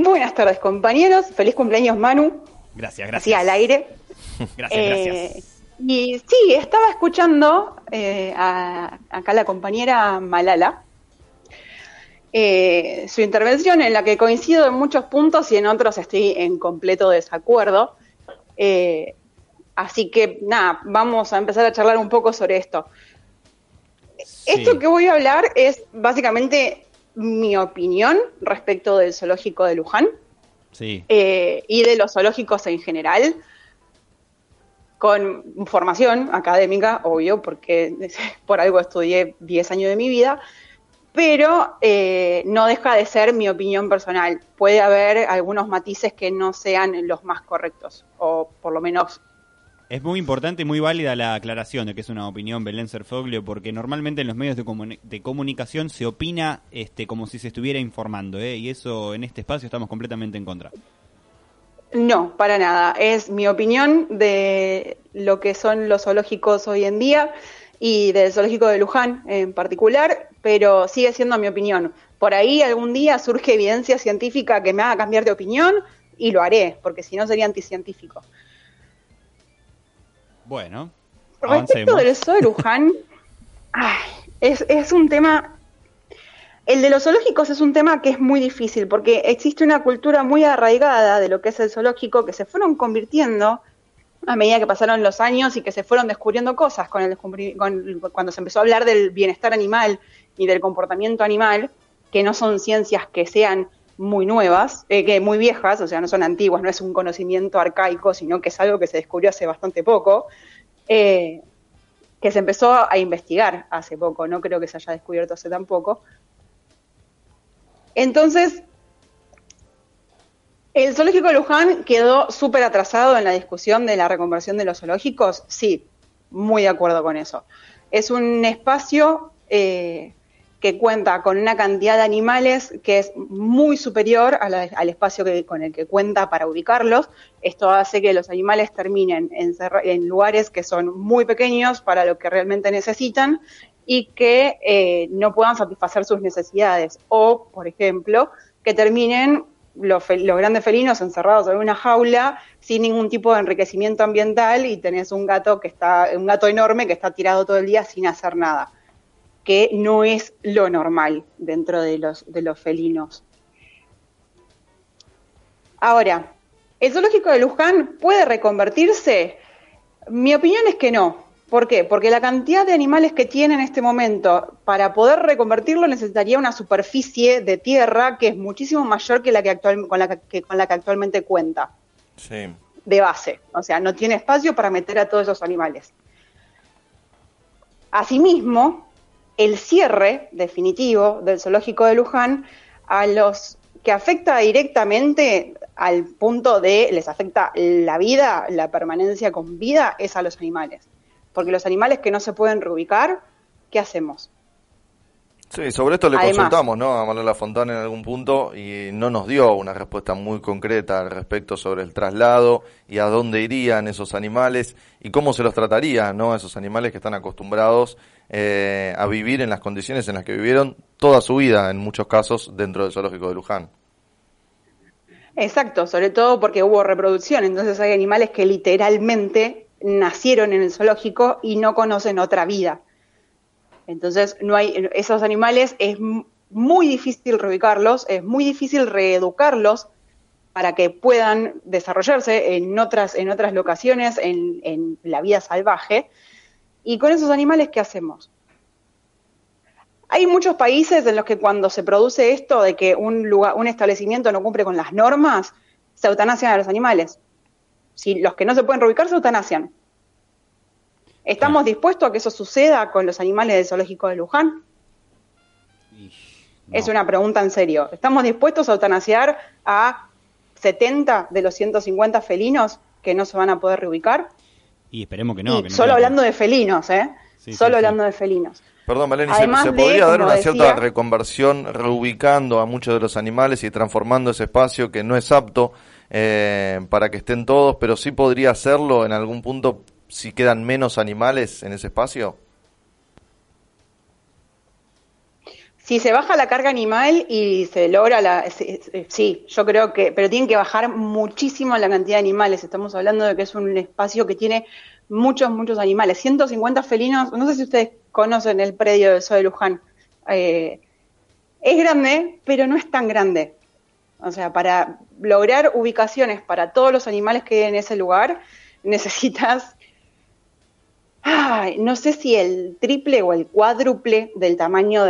Buenas tardes, compañeros. Feliz cumpleaños, Manu. Gracias, Así gracias. al aire. Gracias. Y sí, estaba escuchando acá la compañera Malala, su intervención en la que coincido en muchos puntos y en otros estoy en completo desacuerdo. Así que nada, vamos a empezar a charlar un poco sobre esto. Esto Sí, que voy a hablar es básicamente mi opinión respecto del zoológico de Luján. sí. Y de los zoológicos en general, con formación académica, obvio, porque por algo estudié 10 años de mi vida, pero no deja de ser mi opinión personal. Puede haber algunos matices que no sean los más correctos, o por lo menos... Es muy importante y muy válida la aclaración de que es una opinión Belén Cerfoglio, porque normalmente en los medios de comunicación se opina como si se estuviera informando, y eso en este espacio estamos completamente en contra. No, para nada. Es mi opinión de lo que son los zoológicos hoy en día y del zoológico de Luján en particular, pero sigue siendo mi opinión. Por ahí algún día surge evidencia científica que me haga cambiar de opinión y lo haré, porque si no sería anticientífico. Bueno, Respecto avancemos. del zoo de Luján, es un tema... El de los zoológicos es un tema que es muy difícil porque existe una cultura muy arraigada de lo que es el zoológico que se fueron convirtiendo a medida que pasaron los años y que se fueron descubriendo cosas cuando se empezó a hablar del bienestar animal y del comportamiento animal, que no son ciencias que sean muy nuevas, que muy viejas, o sea, no son antiguas, no es un conocimiento arcaico, sino que es algo que se descubrió hace bastante poco, que se empezó a investigar hace poco, no creo que se haya descubierto hace tan poco. Entonces, ¿el zoológico de Luján quedó súper atrasado en la discusión de la reconversión de los zoológicos? Sí, muy de acuerdo con eso. Es un espacio que cuenta con una cantidad de animales que es muy superior al espacio con el que cuenta para ubicarlos. Esto hace que los animales terminen en lugares que son muy pequeños para lo que realmente necesitan y que no puedan satisfacer sus necesidades. O, por ejemplo, que terminen los grandes felinos encerrados en una jaula sin ningún tipo de enriquecimiento ambiental y tenés un gato enorme que está tirado todo el día sin hacer nada, que no es lo normal dentro de los felinos. Ahora, ¿el zoológico de Luján puede reconvertirse? Mi opinión es que no. ¿Por qué? Porque la cantidad de animales que tiene en este momento, para poder reconvertirlo necesitaría una superficie de tierra que es muchísimo mayor que con la que actualmente cuenta. Sí. De base. O sea, no tiene espacio para meter a todos esos animales. Asimismo, el cierre definitivo del zoológico de Luján a los que afecta directamente al punto de les afecta la vida, la permanencia con vida, es a los animales. Porque los animales que no se pueden reubicar, ¿qué hacemos? Sí, sobre esto le Además, consultamos, ¿no?, a Manuela Fontana en algún punto y no nos dio una respuesta muy concreta al respecto sobre el traslado y a dónde irían esos animales y cómo se los trataría, ¿no?, a esos animales que están acostumbrados a vivir en las condiciones en las que vivieron toda su vida, en muchos casos, dentro del zoológico de Luján. exacto, sobre todo porque hubo reproducción, entonces hay animales que literalmente nacieron en el zoológico y no conocen otra vida. Entonces, no hay esos animales, es muy difícil reubicarlos, es muy difícil reeducarlos para que puedan desarrollarse en otras locaciones, en la vida salvaje. Y con esos animales, ¿qué hacemos? Hay muchos países en los que cuando se produce esto de que un establecimiento no cumple con las normas, se eutanasian a los animales. Si los que no se pueden reubicar se eutanasian. ¿Estamos dispuestos a que eso suceda con los animales del zoológico de Luján? No. Es una pregunta en serio. ¿Estamos dispuestos a eutanasiar a 70 de los 150 felinos que no se van a poder reubicar? Y esperemos que no. Y Que no solo tengan que... hablando de felinos, Sí, Solo sí, sí. hablando de felinos. Perdón, Maleni, Además ¿se podría dar como una decía, cierta reconversión reubicando a muchos de los animales y transformando ese espacio que no es apto para que estén todos, pero sí podría hacerlo en algún punto si quedan menos animales en ese espacio? Si se baja la carga animal y se logra sí, yo creo que, pero tienen que bajar muchísimo la cantidad de animales. Estamos hablando de que es un espacio que tiene muchos animales. 150 felinos, no sé si ustedes conocen el predio del Zoo de Luján. Es grande, pero no es tan grande. O sea, para lograr ubicaciones para todos los animales que hay en ese lugar, necesitas, no sé si el triple o el cuádruple del tamaño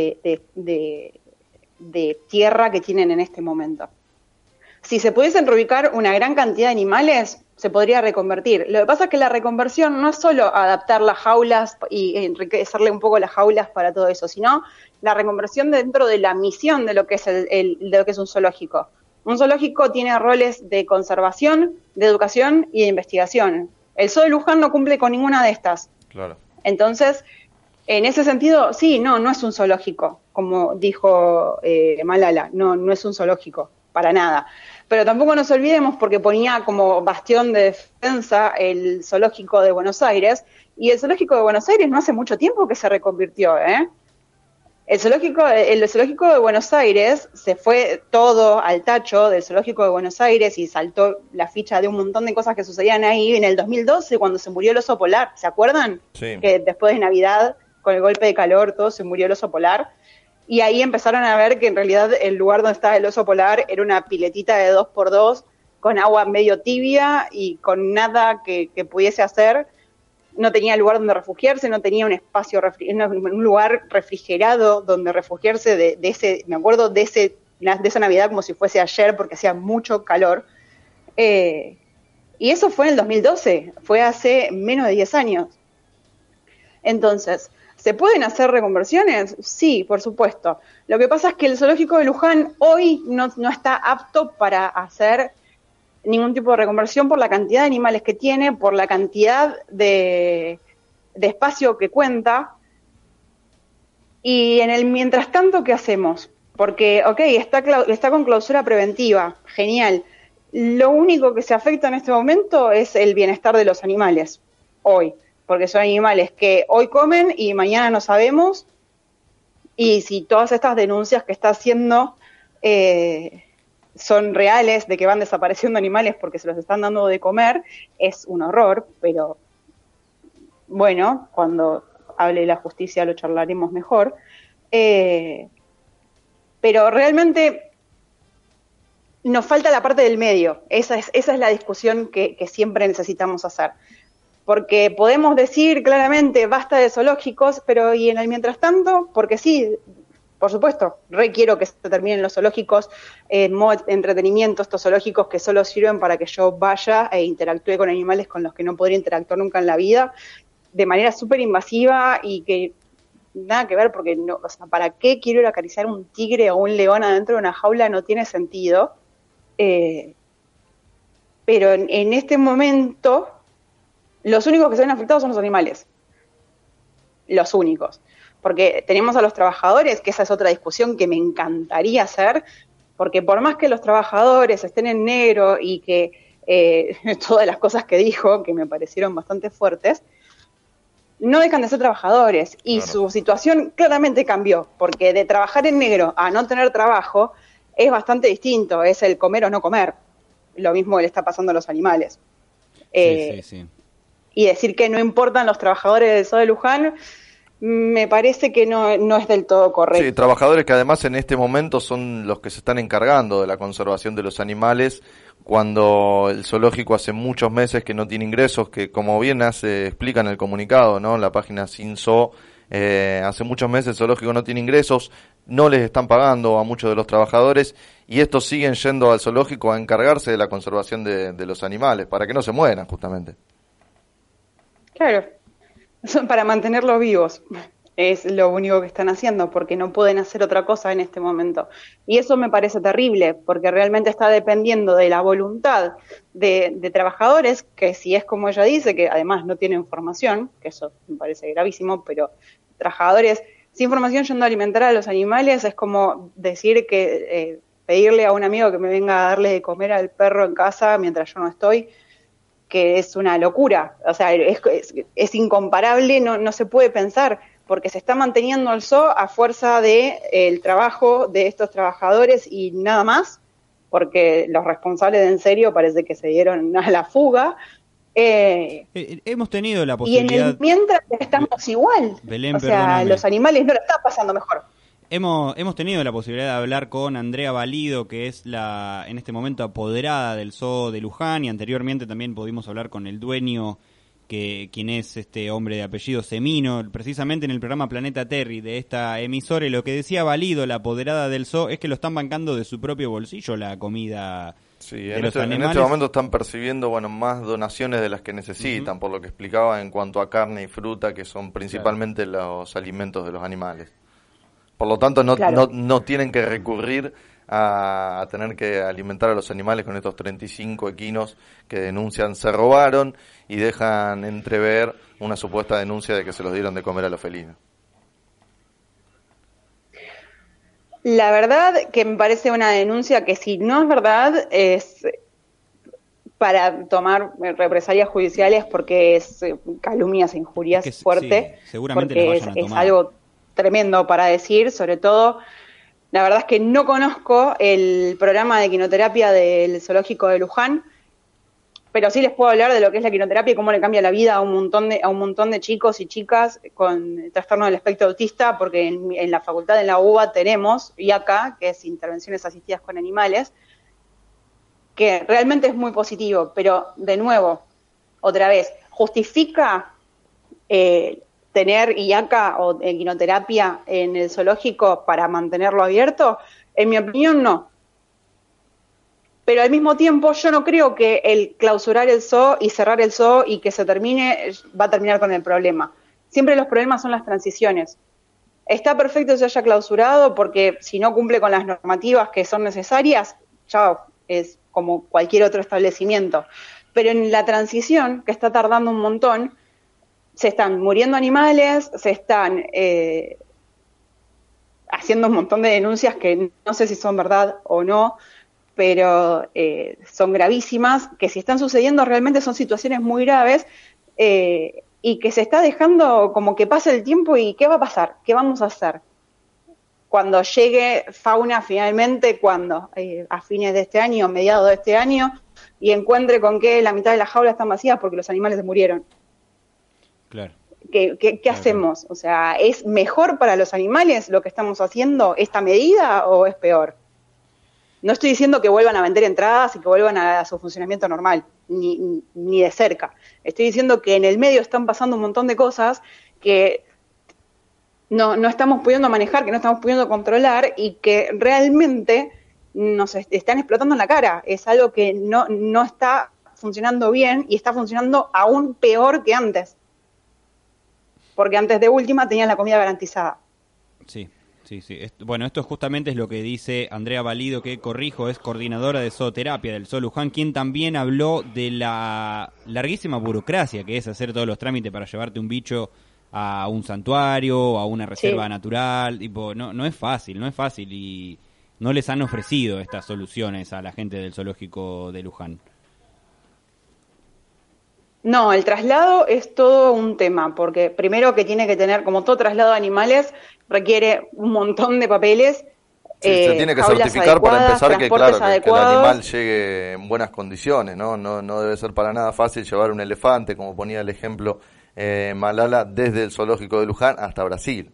de tierra que tienen en este momento. Si se pudiesen reubicar una gran cantidad de animales, se podría reconvertir. Lo que pasa es que la reconversión no es solo adaptar las jaulas y enriquecerle un poco las jaulas para todo eso, sino la reconversión dentro de la misión de lo que es de lo que es un zoológico. Un zoológico tiene roles de conservación, de educación y de investigación. El Zoo de Luján no cumple con ninguna de estas. Claro. Entonces, en ese sentido, sí, no es un zoológico, como dijo Malala, no es un zoológico, para nada. Pero tampoco nos olvidemos, porque ponía como bastión de defensa el zoológico de Buenos Aires, y el zoológico de Buenos Aires no hace mucho tiempo que se reconvirtió, ¿eh? El zoológico de Buenos Aires se fue todo al tacho del zoológico de Buenos Aires y saltó la ficha de un montón de cosas que sucedían ahí en el 2012, cuando se murió el oso polar, ¿se acuerdan? Sí. Que después de Navidad, con el golpe de calor, todo se murió el oso polar. Y ahí empezaron a ver que en realidad el lugar donde estaba el oso polar era una piletita de 2x2 con agua medio tibia y con nada que pudiese hacer. No tenía lugar donde refugiarse, no tenía un espacio, un lugar refrigerado donde refugiarse de ese, me acuerdo de esa Navidad como si fuese ayer porque hacía mucho calor. Y eso fue en el 2012, fue hace menos de 10 años. Entonces, ¿se pueden hacer reconversiones? Sí, por supuesto. Lo que pasa es que el zoológico de Luján hoy no está apto para hacer ningún tipo de reconversión por la cantidad de animales que tiene, por la cantidad de espacio que cuenta. Y en el mientras tanto, ¿qué hacemos? Porque, está con clausura preventiva, genial. Lo único que se afecta en este momento es el bienestar de los animales, hoy. Porque son animales que hoy comen y mañana no sabemos. Y si todas estas denuncias que está haciendo son reales, de que van desapareciendo animales porque se los están dando de comer, es un horror, pero bueno, cuando hable la justicia lo charlaremos mejor. Pero realmente nos falta la parte del medio, esa es la discusión que siempre necesitamos hacer. Porque podemos decir claramente basta de zoológicos, pero y en el mientras tanto, porque sí, por supuesto, requiero que se terminen los zoológicos, modo entretenimiento, estos zoológicos que solo sirven para que yo vaya e interactúe con animales con los que no podría interactuar nunca en la vida, de manera súper invasiva y que nada que ver, porque no, o sea, ¿para qué quiero ir a acariciar un tigre o un león adentro de una jaula? No tiene sentido. Pero en este momento, los únicos que se ven afectados son los animales. Los únicos. Porque tenemos a los trabajadores, que esa es otra discusión que me encantaría hacer, porque por más que los trabajadores estén en negro y que todas las cosas que dijo, que me parecieron bastante fuertes, no dejan de ser trabajadores y claro, su situación claramente cambió, porque de trabajar en negro a no tener trabajo es bastante distinto, es el comer o no comer. Lo mismo le está pasando a los animales. Sí. Y decir que no importan los trabajadores del Zoo de Luján me parece que no es del todo correcto. Sí, trabajadores que además en este momento son los que se están encargando de la conservación de los animales, cuando el zoológico hace muchos meses que no tiene ingresos, que como bien explica en el comunicado, ¿no? En la página Sin Zoo, hace muchos meses el zoológico no tiene ingresos, no les están pagando a muchos de los trabajadores y estos siguen yendo al zoológico a encargarse de la conservación de los animales, para que no se mueran justamente. Claro, son para mantenerlos vivos, es lo único que están haciendo, porque no pueden hacer otra cosa en este momento. Y eso me parece terrible, porque realmente está dependiendo de la voluntad de trabajadores, que si es como ella dice, que además no tienen formación, que eso me parece gravísimo, pero trabajadores sin formación yendo a alimentar a los animales es como decir que pedirle a un amigo que me venga a darle de comer al perro en casa mientras yo no estoy, que es una locura, o sea, es incomparable, no se puede pensar, porque se está manteniendo el zoo a fuerza de el trabajo de estos trabajadores y nada más, porque los responsables de En Serio parece que se dieron a la fuga. Hemos tenido la Y posibilidad... mientras estamos igual, Belén, o sea, perdóname. los animales no la están pasando mejor. Hemos tenido la posibilidad de hablar con Andrea Valido, que es la en este momento apoderada del zoo de Luján, y anteriormente también pudimos hablar con el dueño, quien es este hombre de apellido Semino, precisamente en el programa Planeta Terry de esta emisora, y lo que decía Valido, la apoderada del zoo, es que lo están bancando de su propio bolsillo la comida Sí, de en los en animales. este momento están percibiendo, bueno, más donaciones de las que necesitan, por lo que explicaba en cuanto a carne y fruta, que son principalmente los alimentos de los animales. Por lo tanto, Claro. no tienen que recurrir a tener que alimentar a los animales con estos 35 equinos que denuncian se robaron y dejan entrever una supuesta denuncia de que se los dieron de comer a los felinos. La verdad que me parece una denuncia que si no es verdad es para tomar represalias judiciales porque es calumnias e injurias Es que fuerte, sí, seguramente porque las vayan a es tomar. algo tremendo para decir, sobre todo, la verdad es que no conozco el programa de quinoterapia del zoológico de Luján, pero sí les puedo hablar de lo que es la quinoterapia y cómo le cambia la vida a un montón de chicos y chicas con trastorno del espectro autista, porque en la facultad de la UBA tenemos IACA, que es Intervenciones Asistidas con Animales, que realmente es muy positivo, pero de nuevo, otra vez, ¿justifica tener IACA o equinoterapia en el zoológico para mantenerlo abierto? En mi opinión, no. Pero al mismo tiempo yo no creo que el clausurar el zoo y cerrar el zoo y que se termine va a terminar con el problema. Siempre los problemas son las transiciones. Está perfecto que se haya clausurado porque si no cumple con las normativas que son necesarias, chao, es como cualquier otro establecimiento. Pero en la transición, que está tardando un montón, se están muriendo animales, se están haciendo un montón de denuncias que no sé si son verdad o no, pero son gravísimas, que si están sucediendo realmente son situaciones muy graves y que se está dejando como que pase el tiempo y ¿qué va a pasar? ¿Qué vamos a hacer? Cuando llegue fauna finalmente, cuando a fines de este año, mediados de este año, y encuentre con que la mitad de las jaulas están vacías porque los animales se murieron. Claro. ¿Qué Claro. hacemos? O sea, ¿es mejor para los animales lo que estamos haciendo, esta medida, o es peor? No estoy diciendo que vuelvan a vender entradas y que vuelvan a su funcionamiento normal, ni de cerca. Estoy diciendo que en el medio están pasando un montón de cosas que no estamos pudiendo manejar, que no estamos pudiendo controlar y que realmente nos están explotando en la cara. Es algo que no está funcionando bien y está funcionando aún peor que antes. Porque antes de última tenían la comida garantizada. Sí. Bueno, esto justamente es lo que dice Andrea Valido, que corrijo, es coordinadora de zooterapia del Zoo Luján, quien también habló de la larguísima burocracia que es hacer todos los trámites para llevarte un bicho a un santuario, a una reserva natural. Tipo, no es fácil, y no les han ofrecido estas soluciones a la gente del zoológico de Luján. No, el traslado es todo un tema, porque primero que tiene que tener, como todo traslado de animales, requiere un montón de papeles, Sí, se tiene que jaulas certificar para adecuadas, empezar que, transportes claro, que el adecuados. animal llegue en buenas condiciones, ¿no? No debe ser para nada fácil llevar un elefante, como ponía el ejemplo Malala, desde el zoológico de Luján hasta Brasil.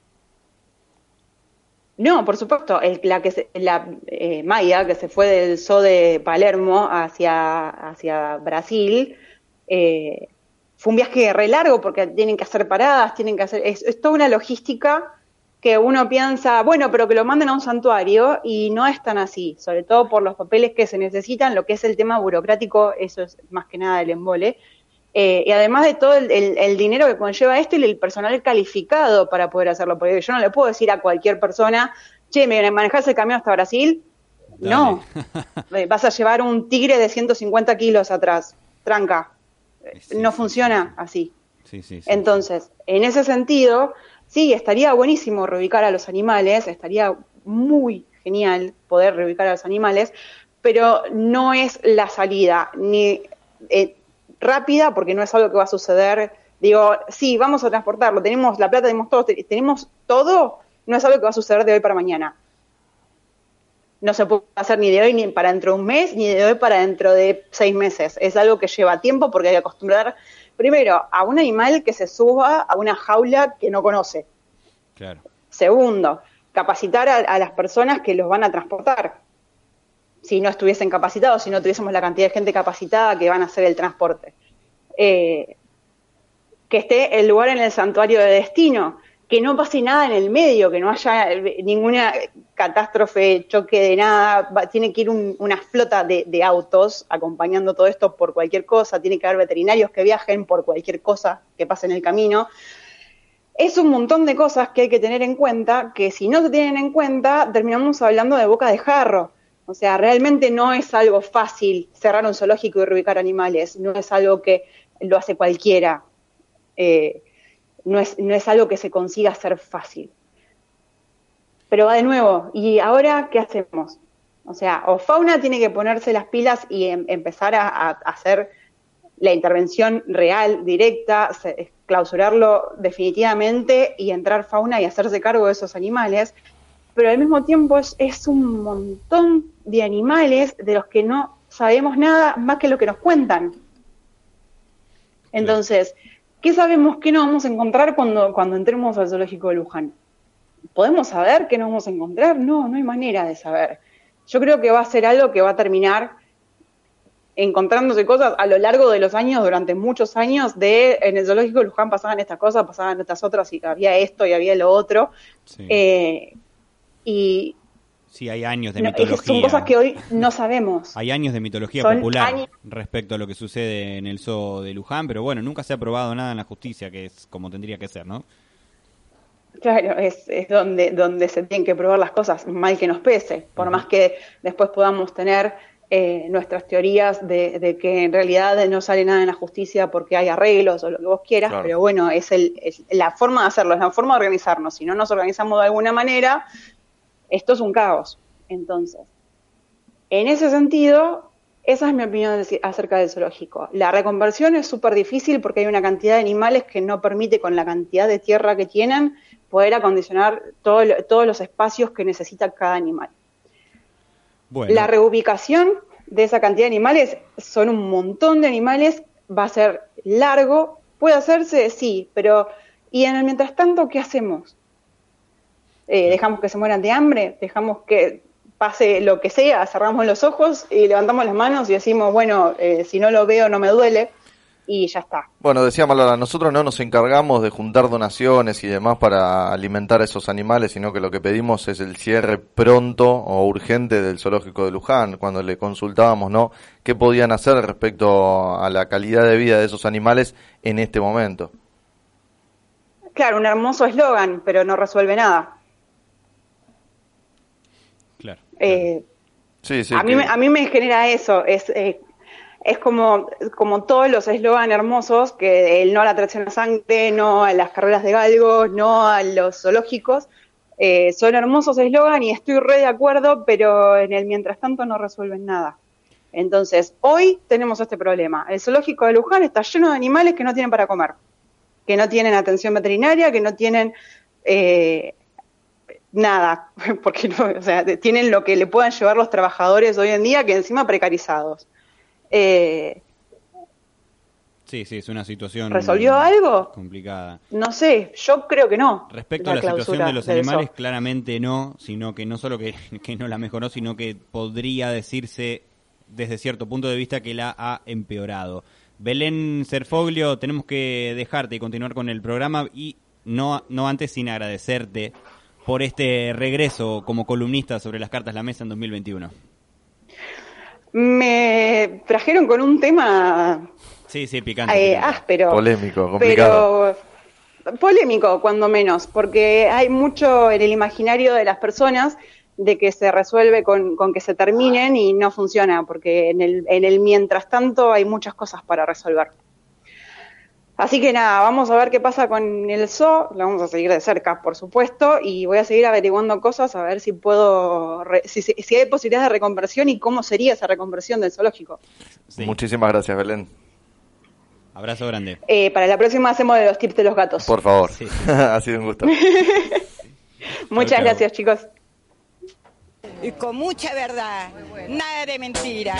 No, por supuesto, Maya, que se fue del zoo de Palermo hacia Brasil, fue un viaje re largo porque tienen que hacer paradas, es toda una logística que uno piensa, bueno, pero que lo manden a un santuario y no es tan así, sobre todo por los papeles que se necesitan, lo que es el tema burocrático, eso es más que nada el embole. Y además de todo el dinero que conlleva esto y el personal calificado para poder hacerlo, porque yo no le puedo decir a cualquier persona, che, ¿me manejás el camión hasta Brasil? Dale. No, vas a llevar un tigre de 150 kilos atrás, tranca, no funciona así. Sí. Entonces, en ese sentido, sí, estaría buenísimo reubicar a los animales, estaría muy genial poder reubicar a los animales, pero no es la salida, ni rápida, porque no es algo que va a suceder Digo, sí, vamos a transportarlo, tenemos la plata, tenemos todo, no es algo que va a suceder de hoy para mañana. No se puede hacer ni de hoy ni para dentro de un mes, ni de hoy para dentro de 6 meses. Es algo que lleva tiempo porque hay que acostumbrar, primero, a un animal que se suba a una jaula que no conoce. Claro. Segundo, capacitar a las personas que los van a transportar. Si no estuviesen capacitados, si no tuviésemos la cantidad de gente capacitada que van a hacer el transporte. Que esté el lugar en el santuario de destino, que no pase nada en el medio, que no haya ninguna catástrofe, choque de nada, tiene que ir una flota de autos acompañando todo esto por cualquier cosa, tiene que haber veterinarios que viajen por cualquier cosa que pase en el camino. Es un montón de cosas que hay que tener en cuenta, que si no se tienen en cuenta, terminamos hablando de boca de jarro. O sea, realmente no es algo fácil cerrar un zoológico y reubicar animales, no es algo que lo hace cualquiera. No es algo que se consiga hacer fácil. Pero va de nuevo, ¿y ahora qué hacemos? O sea, o Fauna tiene que ponerse las pilas y empezar a hacer la intervención real, directa, clausurarlo definitivamente y entrar Fauna y hacerse cargo de esos animales, pero al mismo tiempo es un montón de animales de los que no sabemos nada más que lo que nos cuentan. Entonces, ¿qué sabemos que nos vamos a encontrar cuando entremos al zoológico de Luján? ¿Podemos saber qué nos vamos a encontrar? No hay manera de saber. Yo creo que va a ser algo que va a terminar encontrándose cosas a lo largo de los años, durante muchos años, en el zoológico de Luján pasaban estas cosas, pasaban estas otras, y había esto y había lo otro. Sí. Y sí, hay años de mitología. Son cosas que hoy no sabemos. Hay años de mitología popular respecto a lo que sucede en el zoo de Luján, pero bueno, nunca se ha probado nada en la justicia, que es como tendría que ser, ¿no? Claro, es donde se tienen que probar las cosas, mal que nos pese, por más que después podamos tener nuestras teorías de que en realidad no sale nada en la justicia porque hay arreglos o lo que vos quieras, claro. Pero bueno, es la forma de hacerlo, es la forma de organizarnos. Si no nos organizamos de alguna manera, esto es un caos. Entonces, en ese sentido, esa es mi opinión acerca del zoológico. La reconversión es súper difícil porque hay una cantidad de animales que no permite, con la cantidad de tierra que tienen, poder acondicionar todos los espacios que necesita cada animal. Bueno. La reubicación de esa cantidad de animales, son un montón de animales, va a ser largo, puede hacerse, sí, pero ¿y en el mientras tanto qué hacemos? ¿Dejamos que se mueran de hambre? ¿Dejamos que pase lo que sea? ¿Cerramos los ojos y levantamos las manos y decimos, bueno, si no lo veo no me duele? Y ya está. Bueno, decía Malora, nosotros no nos encargamos de juntar donaciones y demás para alimentar a esos animales, sino que lo que pedimos es el cierre pronto o urgente del zoológico de Luján. Cuando le consultábamos, ¿no?, qué podían hacer respecto a la calidad de vida de esos animales en este momento. Claro, un hermoso eslogan, pero no resuelve nada. Claro. Sí, a mí me genera eso, es como todos los eslogan hermosos, que el no a la tracción a sangre, no a las carreras de galgos, no a los zoológicos, son hermosos eslogan y estoy re de acuerdo, pero en el mientras tanto no resuelven nada. Entonces, hoy tenemos este problema. El zoológico de Luján está lleno de animales que no tienen para comer, que no tienen atención veterinaria, que no tienen nada, porque no, o sea, tienen lo que le puedan llevar los trabajadores hoy en día, que encima precarizados. Sí, es una situación ¿resolvió algo? Complicada. No sé, yo creo que no. Respecto a la situación de los animales, claramente no, sino que no solo que no la mejoró, sino que podría decirse desde cierto punto de vista que la ha empeorado. Belén Cerfoglio, tenemos que dejarte y continuar con el programa y no antes sin agradecerte por este regreso como columnista sobre las cartas La Mesa en 2021. Me trajeron con un tema picante, áspero, polémico, complicado, pero polémico cuando menos, porque hay mucho en el imaginario de las personas de que se resuelve con que se terminen y no funciona, porque en el mientras tanto hay muchas cosas para resolver. Así que nada, vamos a ver qué pasa con el zoo, lo vamos a seguir de cerca, por supuesto, y voy a seguir averiguando cosas a ver si puedo, si hay posibilidades de reconversión y cómo sería esa reconversión del zoológico. Sí. Muchísimas gracias, Belén. Abrazo grande. Para la próxima hacemos de los tips de los gatos. Por favor, Sí. ha sido un gusto. Muchas Chau. gracias, chicos. Y con mucha verdad, nada de mentira.